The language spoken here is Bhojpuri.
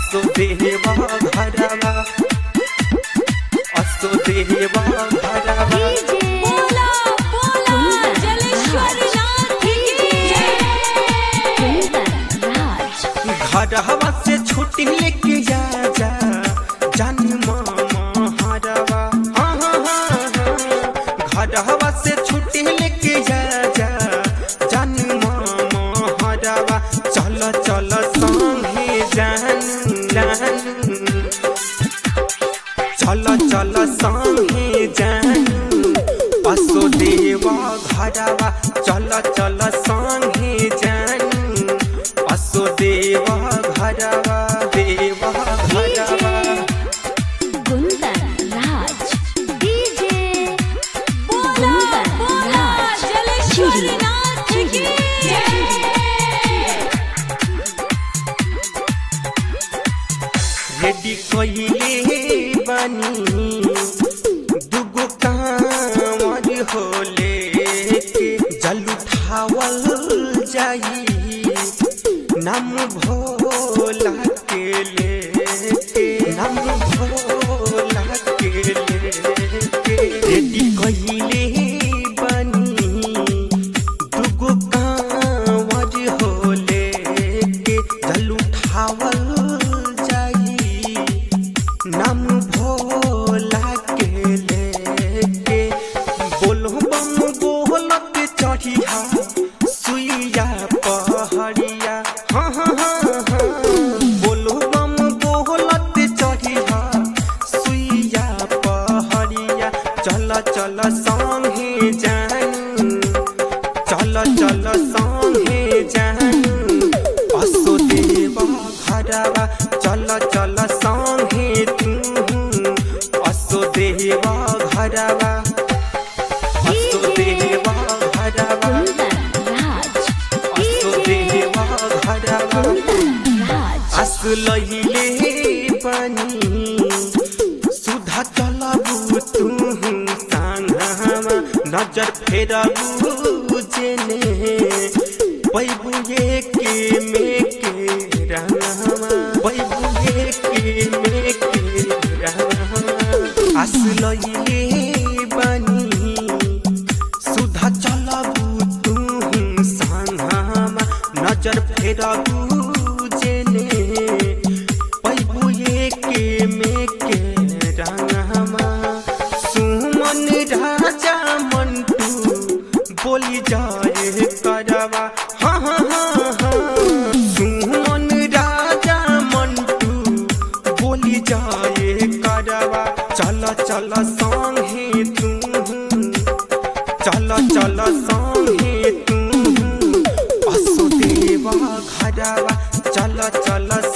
असो देवा घरवा असो देवा घरवा बोला बोला जलेश्वरी नाथ की घरवा से छुट्टी लेके जा जा जानी मामा हरवा हाँ हाँ हाँ हाँ घरवा से छुट्टी लेके जा जा जानी मामा हरवा चल चल संगे जान जान चल चल संगे जान असो देवा घरवा चल चल संगे जान असो देवा घरवा देवा घरवा बोला बोला जलेश्वरी नाथ की रेडी कइले बानी दुगो कांवर होले के जल उठावल जाई नाम भोला के लेके नाम भोला के लेके रेडी कइले बानी दुगो कांवर होले के जल उठावल नाम भोला के लेके बोलो बम बोलत चढ़िया सुइया पहड़िया हाँ हाँ हाँ हाँ बोलो बम बोलत चढ़िया सुइया पहड़िया चल चल संगे जान चल चल संगे जान असो देवा घरवा चल चल संगे तू असो देवा घरवा असो देवा घरवा असो देवा घरवा अस लइले बनी सुधा चलबू तू संगमा नजर फेरबू जेने पैबू के में के रहमा पैबू के में के रहमा अस लइले बनी सुधा चलबू तू संगमा नजर फेरबू जेने पैबू के में के रहमा सुमन राजा मंटू बोली जाए करवा हाँ हाँ हाँ हाँ सुमन राजा मंटू बोली जाए करवा चल चल संगे तू चल चल संगे तू असो देवा घरवा चल चल